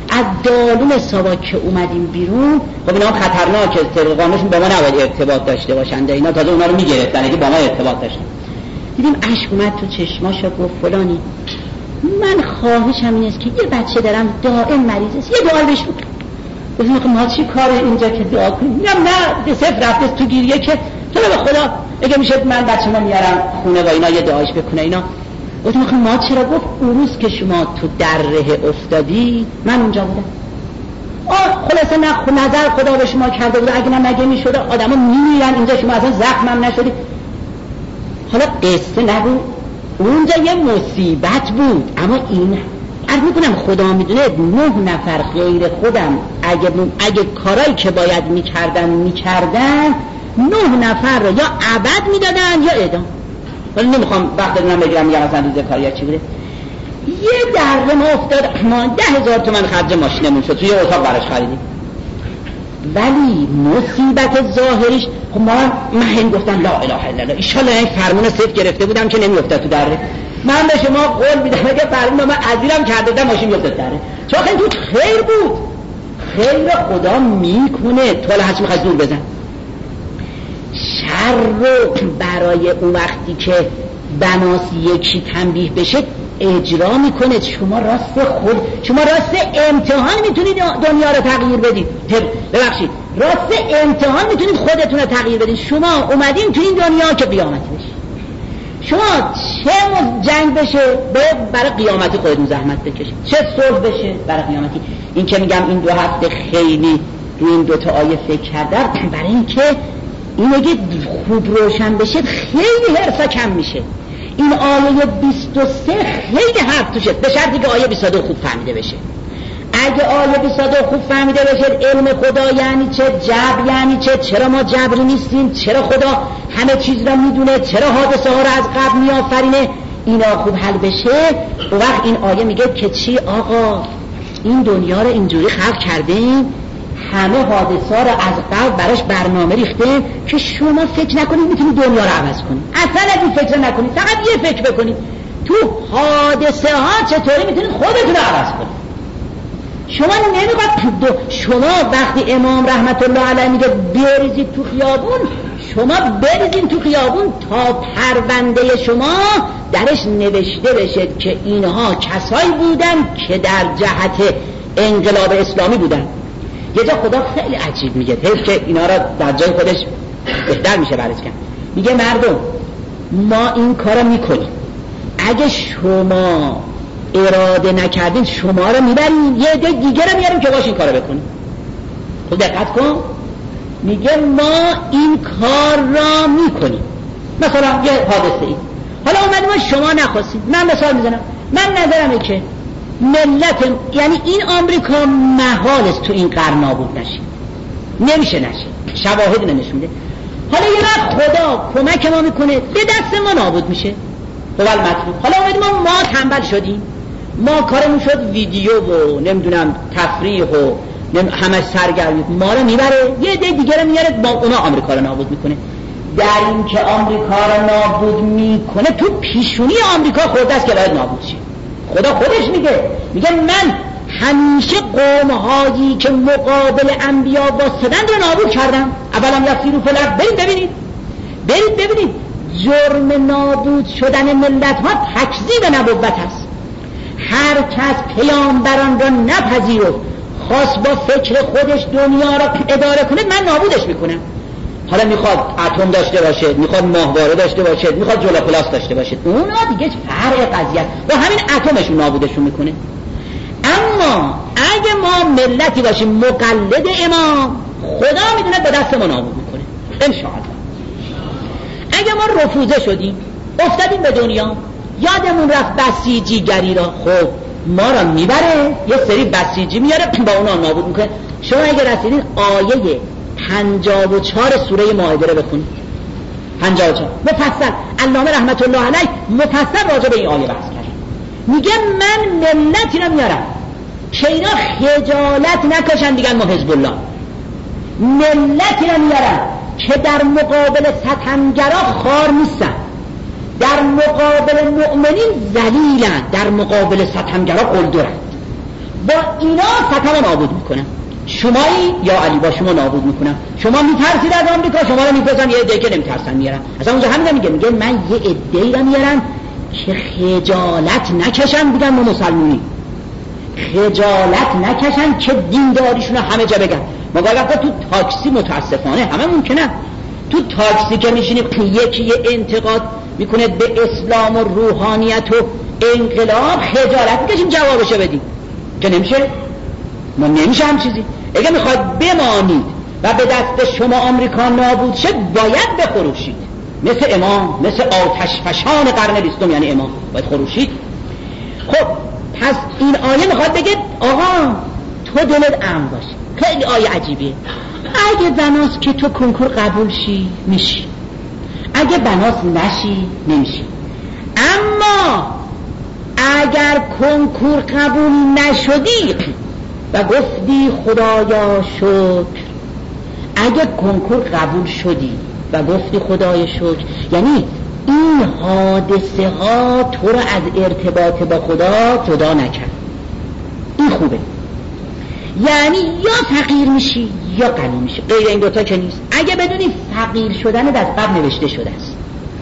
از دالون ساواک که اومدیم بیرون، خب اینا خطرناکه، طبقانشون با ما نباید ارتباط داشته باشند، اینا تازه اونا رو میگرفتن که با ما ارتباط داشتن. دیدیم اشک اومد تو چشماشو، گفت فلانی من خواهشم این است که یه بچه دارم دائم مریض است، یه دعا بهش بکن. گفتیم خب ما چی کار اینجا که دعا کنیم؟ میگم نه ده صفر رفته تو گیریه که تو به خدا اگه میشه من بچه‌مو میارم خونه و اینا یه دعایش بکنه اینا. گفتیم خب ما چرا؟ گفت اون روز که شما تو دره افتادی من اونجا بودم. آه خلاصه نه نظر خدا به شما کرده بود، اگه نه مگه میشد آدما میمیرن اینجا، شما اصلا زخمم نشدی. حالا قصه نبود، اونجا یه مصیبت بود، اما این عرض میکنم خدا میدونه نه نفر غیر خودم اگه اگه کارایی که باید میکردن میکردن نه نفر رو یا ابد میدادن یا اعدام. ولی نمیخوام وقت دارم بگیرم میگم اصلا روز کاریا چی بوده. یه دره ما افتاد، ما ده هزار تومن خرج ماشینمون شد، توی اتاق براش خریدیم. ولی مصیبت ظاهریش خب ما من هم گفتم لا اله الا الله، ان شاء الله این فرمون صفر گرفته بودم که نمیافتاد تو دره. من به شما قول میدم اگه فرمون من ازیرم کرده بودم ماشین میافتاد دره، چون خیلی تو خیر بود. خیر خدا میکنه، تو حالا هرچی میخوای زور بزن. شر رو برای اون وقتی که بناس یکی تنبیه بشه اجرا میکنه. شما راست خود شما راست امتحان میتونید دنیا رو تغییر بدید. ببخشید راست امتحان میتونید خودتون رو تغییر بدید. شما اومدین تو این دنیا که قیامتی بشه. شما چه جنگ بشه برای قیامتی خودتون زحمت بکشید، چه صلح بشه برای قیامتی. این که میگم این دو هفته خیلی روی این دوتا آیه فکر کردم، برای این که این اگه خوب روشن بشه خیلی حرفا کم میشه. این آیه بیست و سه خیلی حرف توشه، به شرطی که آیه بیست و دو خوب فهمیده بشه. اگه آیه بیست و دو خوب فهمیده بشه علم خدا یعنی چه، جبر یعنی چه، چرا ما جبری نیستیم، چرا خدا همه چیز را میدونه، چرا حادثه ها را از قبل میآفرینه، اینا خوب حل بشه، و وقت این آیه میگه که چی آقا این دنیا رو اینجوری خلق کردیم، همه حادثه ها رو از قبل براش برنامه ریخته که شما فکر نکنید میتونید دنیا رو عوض کنید. اصلا اگه فکر نکنید، فقط یه فکر بکنید تو حادثه ها چطوری میتونید خودتون رو عوض کنید. شما نمیخواد دو... شما وقتی امام رحمت الله علیه میگه بریزید تو خیابون، شما بریزید تو خیابون تا پرونده شما درش نوشته بشه که اینها کسایی بودن که در جهت انقلاب اسلامی بودن. یه جا خدا خیلی عجیب میگه، حیف که اینا را در جای خودش بهتر میشه برش کن. میگه مردم ما این کارو میکنیم، اگه شما اراده نکردین شما رو میبریم یه عده دیگه رو میاریم که باش این کارو بکنیم. خب دقت کن، میگه ما این کار را میکنیم. مثلا یه حادثه ای حالا اومدیم شما نخواستید، من مثال میزنم، من نظرمه که ملت یعنی این آمریکا محال است تو این قرن نابود نشه، نمیشه نشه، شواهد نشون میده. حالا یه وقت خدا کمک ما میکنه به دست ما نابود میشه، خب المطلوب. حالا اومدیم ما, ما تنبل شدیم، ما کارمون شد ویدیو و نمیدونم تفریح و همه سرگرمی، ما رو میبره یه عده دیگه رو میاره، با اونا آمریکا رو نابود میکنه. در این که آمریکا رو نابود میکنه تو پیشونی آمریکا خورده است که باید نابود شه. خدا خودش میگه میگه من همیشه قومهایی که مقابل انبیا واسطند رو نابود کردم. اولم یسیروا فی الارض، برید ببینید برید ببینید جرم نابود شدن ملت ها تکذیب نبوت است. هر کس پیامبران را نپذیرفت خواست با فکر خودش دنیا را اداره کنه، من نابودش میکنم. حالا میخواد اتم داشته باشه، میخواد ماهواره داشته باشه، میخواد جلو پلاس داشته باشه، اونا دیگه فرق قضیه و همین اتمشون نابودشون میکنه. اما اگه ما ملتی باشیم مقلد امام، خدا میدونه به دست ما نابود میکنه انشاءالله. اگه ما رفوزه شدیم افتادیم به دنیا، یادمون رفت بسیجی گری را، خب ما را میبره یه سری بسیجی میاره با اونا نابود میکنه. شما اگه رسیدین آیه پنجاه و چهار سوره مائده رو بخونید، پنجاه و چهار مفصل علامه رحمت الله علیه مفصل راجع به این آیه بحث کرد. میگه من ملتی رو میارم که اینا خجالت نکشن دیگه ما حزب الله، ملتی رو میارم که در مقابل ستمگرا خار نیستن، در مقابل مؤمنین ذلیلن، در مقابل ستمگرا قلدرن. با اینا سطح نابود میکنم. شمایی یا علی با شما نابود میکنم. شما میترسید از آمریکا، شما رو میفرستم یه عده که نمیترسن میارم. اصلا اونجا همین میگه میگه من یه عده‌ای رو میارم که خجالت نکشن بگن ما مسلمونی، خجالت نکشن که دینداریشون رو همه جا بگن. ما گاهی وقتا تو تاکسی متاسفانه همه ممکنه تو تاکسی که میشینیم یکی یه انتقاد میکنه به اسلام و روحانیت و انقلاب، خجالت میکشیم جوابشو بدیم که نمیشه. ما نمیشه هم چیزی. اگه میخواد بمانید و به دست شما آمریکا نابود شد باید بخروشید، مثل امام، مثل آتش فشان قرن بیستم یعنی امام باید خروشید. خب پس این آیه میخواد بگه آقا تو دلت امن باشه. خیلی آیه عجیبیه. اگه بناس که تو کنکور قبول شی میشی، اگه بناس نشی نمیشی. اما اگر کنکور قبول نشدی و گفتی خدایا شکر، اگه کنکور قبول شدی و گفتی خدایا شکر، یعنی این حادثه ها تو رو از ارتباط با خدا جدا نکرد. این خوبه. یعنی یا فقیر میشی یا غنی میشی، غیر این دوتا که نیست. اگه بدونی فقیر شدن از قبل نوشته شده است،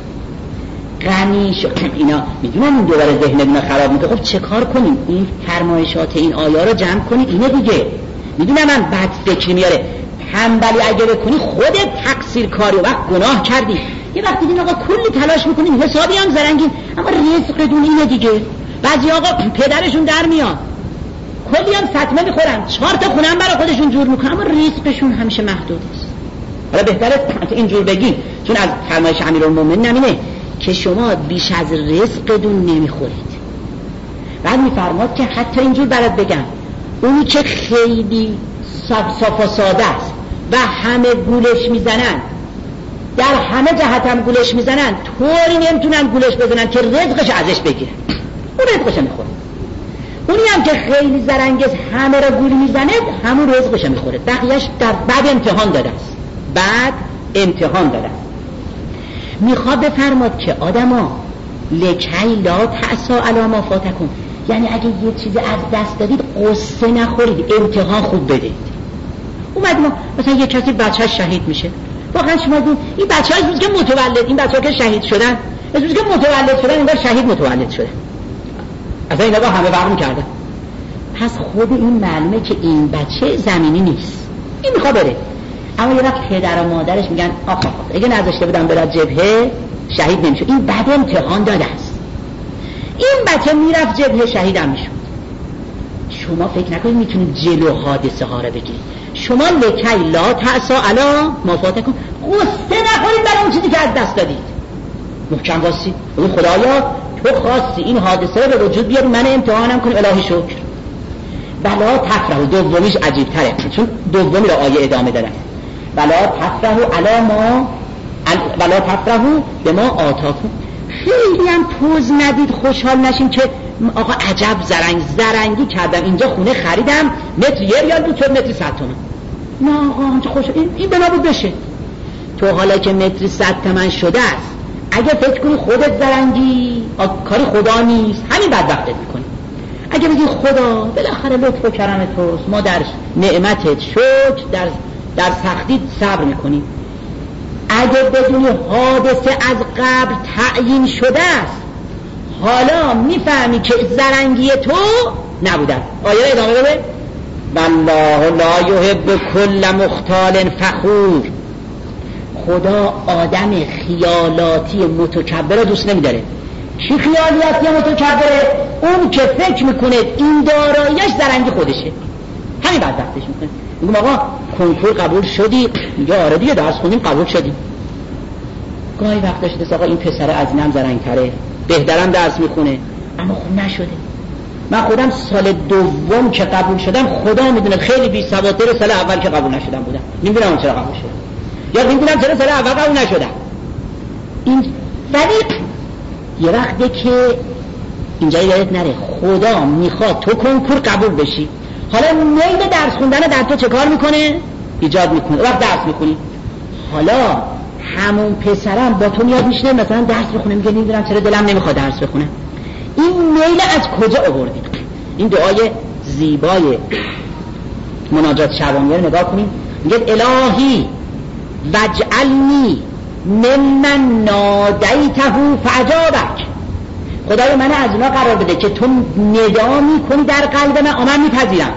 غنی شد، اینا میدونن این دوباره ذهنمون خراب میکنه. خب چه کار کنیم؟ این فرمایشات این آیه رو جمع کنید. اینه دیگه. میدونم من بد فکری میاره. تنبلی اگه بکنی خودت تقصیر کاری و وقت گناه کردی. یه وقت دیدین آقا کلی تلاش میکنین حسابی هم زرنگین، اما رزقتون اینه دیگه. بعضی آقا پدرشون در میاد کلی هم سطمه میخورن، چهار تا خونه هم برای خودشون جور میکنن، اما رزقشون همیشه محدود است. حالا بهتره اینجور بگیم، چون از فرمایش امیرالمومنین نمینه که شما بیش از رزقتون نمیخورید. بعد میفرماد که حتی اینجور برات بگم، اونی که خیلی صاف و ساده است و همه گولش میزنن، در همه جهت هم گولش میزنن، طوری نمیتونن گولش بزنن که رزقش ازش بگیرن، اون رزقش میخوره. اونی هم که خیلی زرنگست همه را گول میزنه، همون رزقش میخوره. بقیهش در بعد امتحان داده است، بعد امتحان داده است. میخواد بفرماد که آدما لکی لا تعسا علی ما فاتکم، یعنی اگه یه چیزی از دست دادید قصه نخورید، امتحان خوب بدید. اومد ما مثلا یه کسی بچه‌اش شهید میشه، واقعا شما دید این بچه‌ها روز که متولد، این بچه‌ها که شهید شدن، روز که متولد شدن انگار شهید متولد شده، اصلا اینا با همه برم کردن. پس خود این معلومه که این بچه زمینی نیست، این میخواد بره. اما یه وقت پدر و مادرش میگن آقا اگه نذاشته بودن برات جبهه شهید نمیشه. این بعد امتحان داده است. این بچه میرفت جبهه شهیدم میشد. شما فکر نکنید میتونید جلو حادثه ها رو بگیرید. شما لکی لا تعسا علی ما فاتکم، قصه نخورید برای اون چیزی که از دست دادید، محکم واسید. بگید خدایا تو خواستی این حادثه رو به وجود بیاری، من امتحانم کنی، الهی شکر. بلا تفرحوا، دومیش عجیب تره چون دومی رو آیه ادامه دادن. بلا تفرحوا علی ما بلا تفرحوا به ما آتاکم. خیلی هم پوز ندید، خوشحال نشین که آقا عجب زرنگ زرنگی کردم، اینجا خونه خریدم متر یه ریال بود شد متر صد تومن. نه آقا اینجا خوش این, این بنا بود بشه. تو حالا که متر صد تومن شده است، اگه فکر کنی خودت زرنگی کاری خدا نیست، همین بدبختت میکنی. اگه بگی خدا بالاخره لطف و کرم توست، ما در نعمتت شکر، در در سختی صبر میکنیم. اگه بدونی حادثه از قبل تعیین شده است، حالا میفهمی که زرنگی تو نبودن. آیه را ادامه بده. والله لا یحب کل مختال فخور. خدا آدم خیالاتی متکبر دوست نمیداره. چی خیالاتی متکبره؟ اون که فکر میکنه این داراییش زرنگی خودشه، همین بدبختش میکنه. میگم آقا کنکور قبول شدی؟ میگه آره دیگه درس خوندیم قبول شدیم. گاهی وقتا شده آقا این پسر از اینم زرنگ‌تره، بهترم درس میخونه، اما خوب نشده. من خودم سال دوم که قبول شدم خدا میدونه خیلی بی سوادتر سال اول که قبول نشدم بودم. نمیدونم چرا قبول شدم، یا نمیدونم چرا سال اول قبول نشدم. این ولی یه وقتی که اینجا یادت نره خدا میخواد تو کنکور قبول بشی، حالا میل درس خوندن در تو چه کار میکنه؟ ایجاد میکنه. وقت درس میکنی، حالا همون پسرم با تو میاد میشنه مثلا درس بخونه، میگه نمیدونم چرا دلم نمیخواد درس بخونه. این میل از کجا آوردی؟ این دعای زیبای مناجات شعبانیه رو نگاه کنیم. میگه الهی وجعلنی ممن نادیته فاجابک، خدای من از اونا قرار بده که تو ندا میکنی در قلب من، من میپذیرم.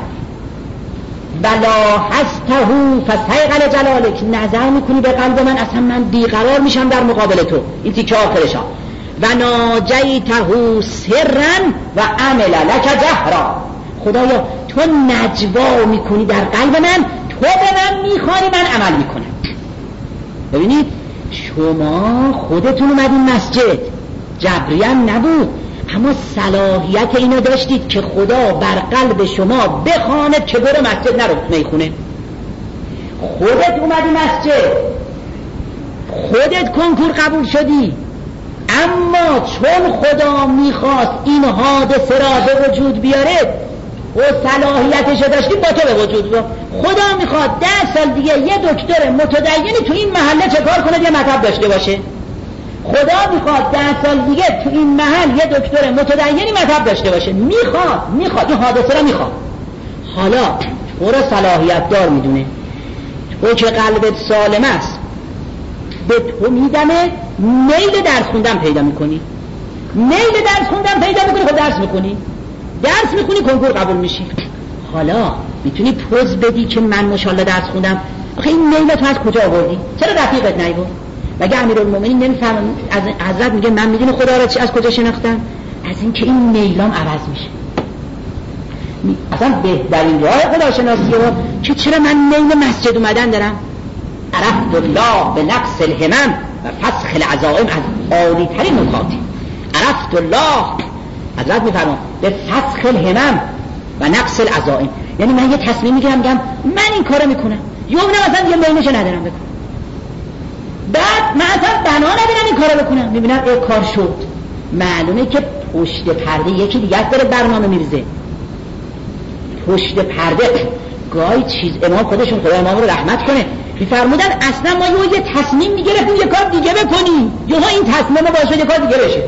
بلا هسته فسیقل جلالک، نظر میکنی به قلب من، اصلا من بیقرار میشم در مقابل تو. این تیکه آخرش ها. و ناجیته سرا و عمل لک جهرا، خدایا تو نجوا میکنی در قلب من، تو به من میخوانی، من عمل میکنم. ببینید شما خودتون اومدین مسجد، جبری هم نبود، اما صلاحیت اینو داشتید که خدا بر قلب شما بخواند که برو مسجد نرو میخونه. خودت اومدی مسجد، خودت کنکور قبول شدی، اما چون خدا میخواست این حادثه را به وجود بیاره و صلاحیتش داشتی، با تو به وجود بیاره. خدا میخواد ده سال دیگه یه دکتر متدینی تو این محله چه کار کنه، یه مطب داشته باشه. خدا میخواد ده سال دیگه تو این محل یه دکتر متدینی مطب داشته باشه. میخواد میخواد این حادثه را میخواد. حالا تو رو صلاحیت دار میدونه، تو که قلبت سالم است به تو میدمه، میل درس خوندن پیدا میکنی، میل درس خوندن پیدا میکنی، خب درس میکنی، درس میخونی، کنکور قبول میشی. حالا میتونی پوز بدی که من ماشاءالله درس خوندم. آخه این میل تو از کجا آوردی؟ چرا رفیقت نیورد؟ مگه امیرالمومنین نمیفهمه؟ از حضرت میگه من میدونی خدا را از کجا شناختم؟ از این که این میلام عوض میشه. اصلا بهترین راه خدا شناسیه که چرا من میل مسجد اومدن دارم. عرفت الله به نقص الهمم و فسخ العزائم، از عالی ترین نکاتی. عرفت الله، حضرت میفرمان، به فسخ الهمم و نقص العزائم، یعنی من یه تصمیم میگیرم میگم من این کارو میکنم، یا نه مثلا یه میلشو ندارم بکنم، بعد من اصلا بنا ندارم این کارو بکنم، میبینم این کار شد. معلومه که پشت پرده یکی دیگه داره برنامه میریزه. پشت پرده گاهی چیز، امام خودشون خدا امام رو رحمت کنه میفرمودن اصلا ما یه تصمیم میگرفتیم یه کار دیگه بکنیم، یهو این تصمیم باعث شد یه کار دیگه بشه.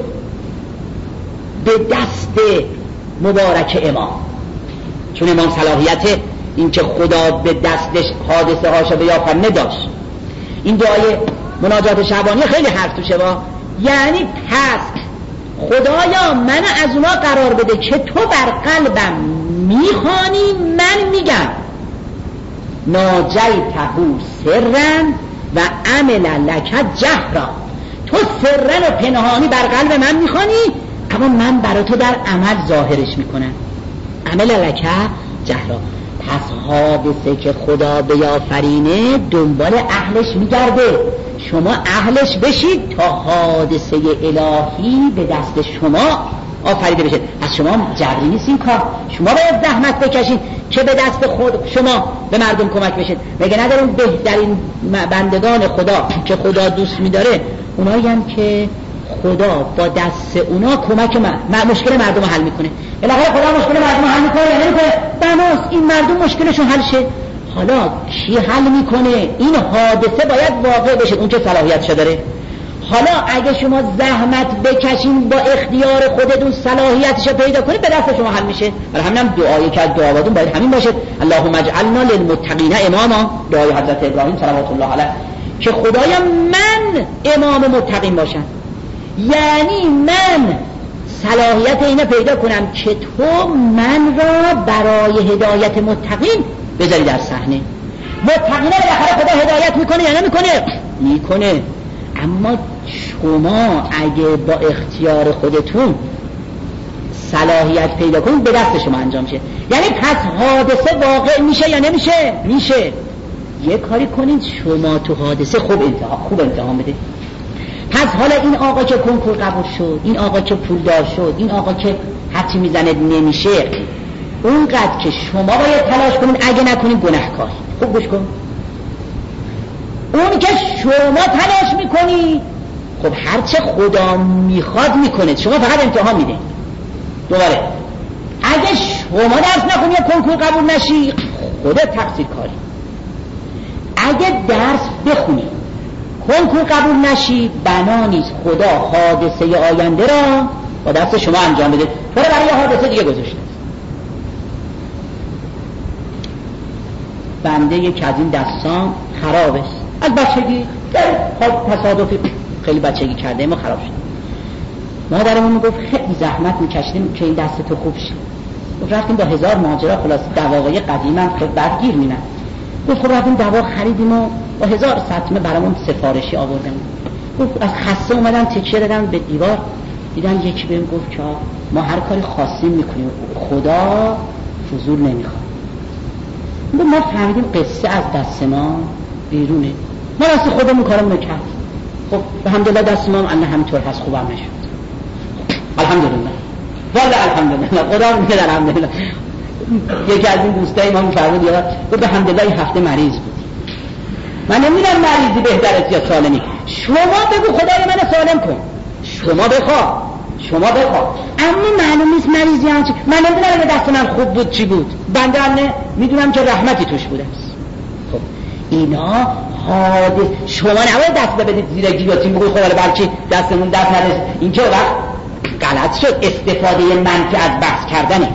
به دست مبارک امام، چون امام صلاحیت این که خدا به دستش حادثه هاشو بیافرینه داشت. این دعای مناجات شعبانی خیلی حرف توشه با، یعنی پس خدایا من از اونا قرار بده که تو بر قلبم میخوانی، من میگم ناجیته سرا و عمل لک جهرا، تو سرا و پنهانی بر قلب من میخوانی، اما من برای تو در عمل ظاهرش میکنم. عمل لک جهرا. پس حادثه که خدا بیافرینه دنبال اهلش میگرده، شما اهلش بشید تا حادثه الهی به دست شما آفریده بشه. از شما جبری نیست این کار، شما باید زحمت بکشید که به دست خود شما به مردم کمک بشید. مگه نداریم بهترین بندگان خدا که خدا دوست میداره اونایی هم که خدا با دست اونا کمک من مشکل مردم رو حل میکنه. بالاخره خدا مشکل مردم رو حل میکنه یا نمیکنه؟ بناس این مردم مشکلشون حل شه. حالا کی حل میکنه؟ این حادثه باید واقع بشه، اون که صلاحیتشو داره. حالا اگه شما زحمت بکشین با اختیار خودتون صلاحیتشو پیدا کنید، به دست شما حل میشه. برای همین هم دعایی که از دعاواتون باید همین باشه، اللهم اجعلنا للمتقین اماما، دعای حضرت ابراهیم صلوات الله علیه، که خدایا من امام متقین باشم. یعنی من صلاحیت اینو پیدا کنم که تو من را برای هدایت متقین بذاری در صحنه. متقینه بالاخره خدا هدایت میکنه یا نمیکنه؟ میکنه. اما شما اگه با اختیار خودتون صلاحیت پیدا کنید، به دست شما انجام شه. یعنی پس حادثه واقع میشه یا نمیشه؟ میشه. یه کاری کنید شما تو حادثه خوب انتها خوب امتحان بده. پس حالا این آقا که کنکور قبول شد، این آقا که پولدار شد، این آقا که هرچی میزنه نمیشه، اونقدر که شما باید تلاش کنید، اگه نکنید گناهکار. خوب گوش کن. اون که شما تلاش میکنید، خب هرچه خدا میخواد میکنه، شما فقط امتحان میده. دوباره اگه شما درس نخونی یا کنکور قبول نشی، خودت تقصیر کاری. اگه درس بخونی کنکور قبول نشی، بنا نیست خدا حادثه آینده را با دست شما انجام بده، تو رو برای حادثه دیگه گذاشته. بنده یکی از این دستان خراب است، از بچگی در تصادفی خیلی بچگی کرده ما خراب شد. مادرمون میگفت خیلی زحمت میکشیدیم که این دست تو خوب شه. گفت رفتیم با هزار ماجرا، خلاص دواهای قدیمم خیلی بدگیر می‌نن. گفت خب رفتیم دوا خریدیم و با هزار سطمه برامون سفارشی آوردن. گفت از خسته اومدن تکیه دادن به دیوار، دیدن یکی بهم گفت که ما هر کاری خواستیم میکنیم، خدا فضول نمیخواد. ما فهمیدیم قصه از دست ما بیرونه، ما راست خودمون کارمون کرد. خب الحمدلله دست ما هم همینطور هست، خوبم نشد. الحمدلله والله الحمدلله، خدا میگه الحمدلله. یکی از این دوستای ما میفرمود یا گفت الحمدلله این هفته مریض بود. من نمیدونم مریضی بهتر است یا سالمی. شما بگو خدای من سالم کن، شما بخوا شما بخوا اما معلوم نیست مریضی هم چی. من نمیدونم اگه دست من خوب بود چی بود، بنده هم نه میدونم که رحمتی توش بوده است. خب اینا حادث، شما نباید دست بدید زیر گیلوتین بگوی خب حالا بلکه دستمون دست نداشت. این که وقت غلط شد، استفاده منفی از بحث کردنه.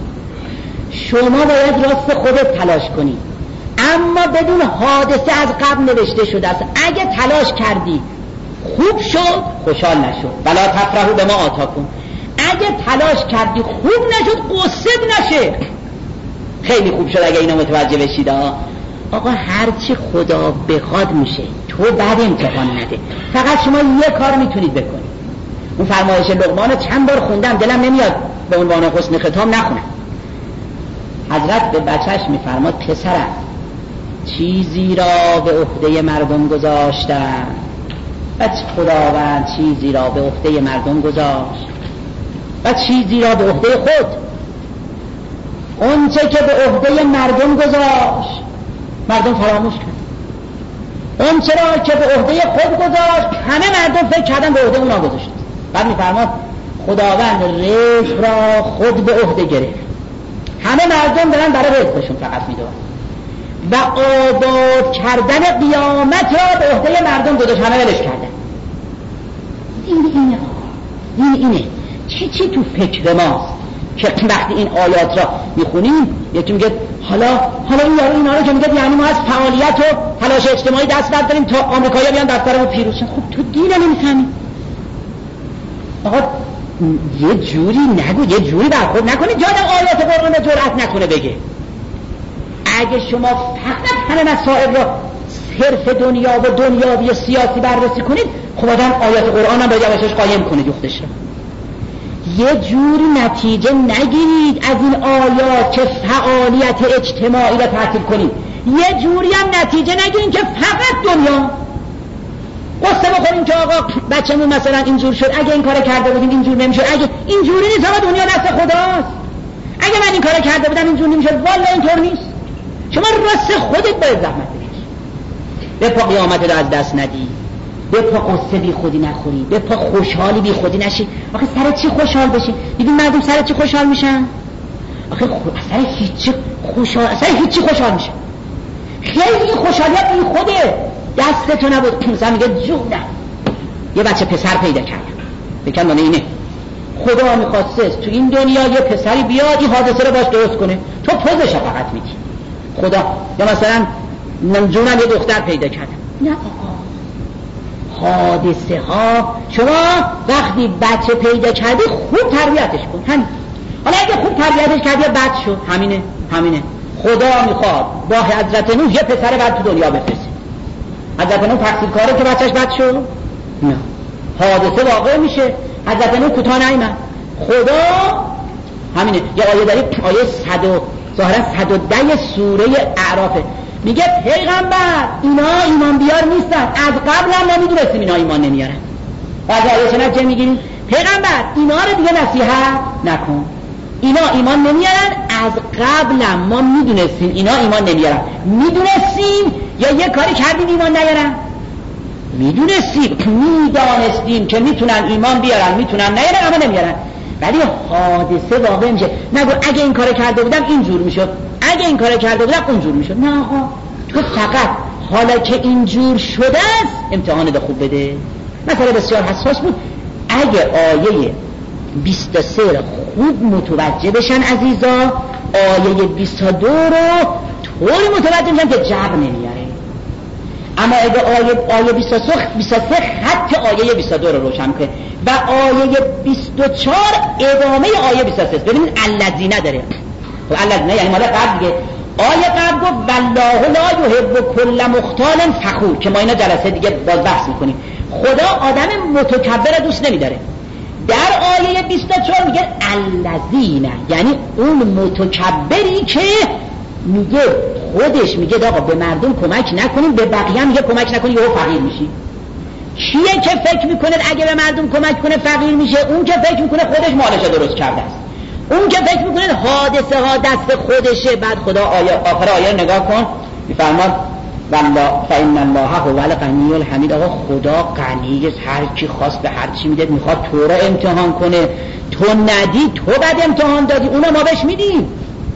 شما باید راست خودت تلاش کنی، اما بدون حادثه از قبل نوشته شده است. اگه تلاش کردی خوب شد خوشحال نشد، ولا تفرحوا بما آتاکم. اگه تلاش کردی خوب نشد قصه نشه، خیلی خوب شد اگه اینو متوجه بشید. آقا هرچی خدا بخواد میشه، تو بعد امتحان نده، فقط شما یه کار میتونید بکنید. اون فرمایش لقمان چند بار خوندم دلم نمیاد به عنوان حسن ختام نخونم. حضرت به بچهش میفرماد پسرم چیزی را به عهده مردم گذاشتن، و خداوند چیزی را به عهده مردم گذاشت و چیزی را به عهده خود. اون چه که به عهده مردم گذاشت مردم فراموش کرد، اون چه را که به عهده خود گذاشت همه مردم فکر کردن به عهده اونا گذاشت. بعد میفرماد خداوند رزق را خود به عهده گرفت، همه مردم دارن برای رزقشون فقط میدونن، و آباد کردن قیامت را به عهده مردم گذاشت، همه ولش کردن. این اینه این اینه چی چی تو فکر ماست که وقتی این آیات را میخونیم یکی میگه حالا حالا این یارو اینا رو که میگه یعنی ما از فعالیت و تلاش اجتماعی دست برداریم تا آمریکایی‌ها بیان دفترمون پیروز شن. خب تو دین نمیفهمی آقا، یه جوری نگو، یه جوری برخورد نکنی جادم آیات قرآن جرأت نکنه بگه. اگه شما فقط همه مسائل را صرف دنیا و دنیاوی سیاسی بررسی کنید، خب آدم آیات قرآن هم باید یواشش قایم کنه جفتش را. یه جوری نتیجه نگیرید از این آیات که فعالیت اجتماعی را تعطیل کنید، یه جوری هم نتیجه نگیرید که فقط دنیا. قصه بخوریم که آقا بچه‌مون مثلا اینجور شد، اگه این کار کرده بودیم اینجور نمیشد، اگه اینجوری نیست آقا دنیا دست خداست، اگه من این کار کرده بودم اینجور نمیشد، والله اینطور نیست. شما راست خودت باید زحمت بکشی، به پا قیامت رو از دست ندی، به پا قصه بی خودی نخوری، به پا خوشحالی بی خودی نشی. آخه سر چی خوشحال بشی؟ ببین مردم سر چی خوشحال میشن؟ آخه خو... سر هیچ خوشحال سر هیچ خوشحال میشن. خیلی خوشحالیت بی خوده، دست تو نبود. مثلا میگه جونم یه بچه پسر پیدا کردم، بکن مانه اینه خدا میخواسته تو این دنیا یه پسری بیاد این حادثه رو باش درست کنه، تو پوزش فقط میدی خدا. یا مثلا من جونم یه دختر پیدا کردم. نه آقا، حادثه ها شما وقتی بچه پیدا کردی خوب تربیتش کن، همین. حالا اگه خوب تربیتش کردی بد شد، همینه همینه خدا میخواد با حضرت نوح یه پسر بعد تو دنیا بفرسته. حضرت نوح تقصیر کاره که بچهش بد شد؟ نه، حادثه واقع میشه. حضرت نوح کوتاه نیامد. خدا همینه. یه آیه داریم، آیه صد و ظاهرا صد و ده سوره اعرافه، میگه پیغمبر اینا ایمان بیار نیستن، از قبل هم نمیدونستیم اینا ایمان نمیارن. بعد آیه چه نتیجه میگیریم؟ پیغمبر اینا رو دیگه نصیحت نکن، اینا ایمان نمیارن، از قبل هم ما میدونستیم اینا ایمان نمیارن. میدونستیم یا یه کاری کردیم ایمان نیارن؟ میدونستیم، میدانستیم که میتونن ایمان بیارن میتونن نیارن، اما نمیارن. ولی حادثه واقع میشه. نگو اگه این کار کرده بودم اینجور میشد، اگه این کار کرده بودم اونجور میشد. نه آقا، تو فقط حالا که اینجور شده است امتحان خوب بده. مثلا بسیار حساس بود، اگه آیه بیست و سه خوب متوجه بشن عزیزا، آیه بیست و دو رو طوری متوجه میشن که جبر نمیاره. اما اگه آیه آیه بیست و سه خط آیه بیست و دو رو روشن کنه و آیه بیست و چهار ادامه آیه بیست و سه، ببینید الذین داره. خب الذین یعنی مال قبل دیگه. آیه قبل گفت والله لا یحب کل مختال فخور که ما اینا جلسه دیگه باز بحث میکنیم. خدا آدم متکبر دوست نمیداره. در آیه بیست و چهار میگه الذین، یعنی اون متکبری که میگه خودش میگه آقا به مردم کمک نکنیم، به بقیه میگه کمک نکنیم یهو فقیر میشی. کیه که فکر میکنه اگه به مردم کمک کنه فقیر میشه؟ اون که فکر میکنه خودش مالش درست کرده است، اون که فکر میکنه حادثه ها دست خودشه. بعد خدا آیه آخر آیه رو نگاه کن میفرماد والله فإن الله هو الغنی الحمید. آقا خدا غنی است، هر کی خواست به هر چی میده. میخواد تو رو امتحان کنه، تو ندی، تو بعد امتحان دادی، اونو ما بهش میدیم.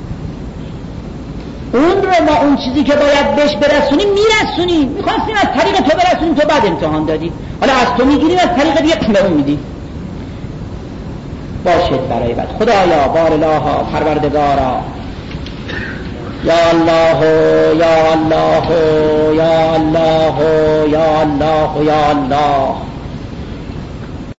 اون رو ما اون چیزی که باید بهش برسونیم میرسونیم. میخواستیم از طریق تو برسونیم، تو بعد امتحان دادی، حالا از تو میگیریم از طریق دیگه به اون میدیم. باشد برای بعد. خدایا بار الها پروردگارا یا الله یا الله یا الله یا الله یا الله